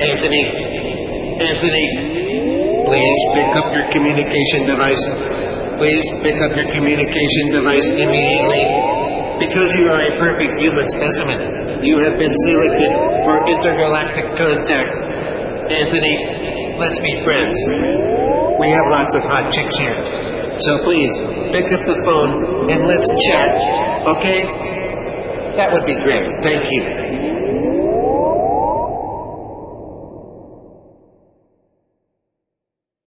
Anthony, Anthony, please pick up your communication device. Please pick up your communication device immediately. Because you are a perfect human specimen, you have been selected for intergalactic contact. Anthony, let's be friends. We have lots of hot chicks here. So please, pick up the phone and let's chat, okay? That would be great. Thank you.